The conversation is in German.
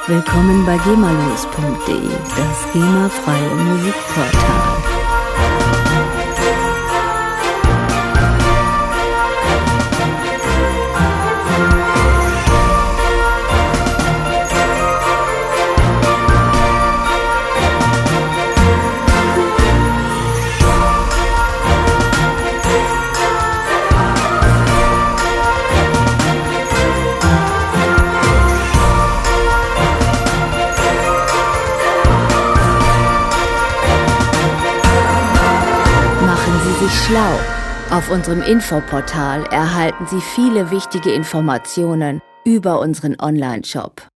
Willkommen bei gemalos.de, das GEMA-freie Musikportal. Schlau. Auf unserem Infoportal erhalten Sie viele wichtige Informationen über unseren Online-Shop.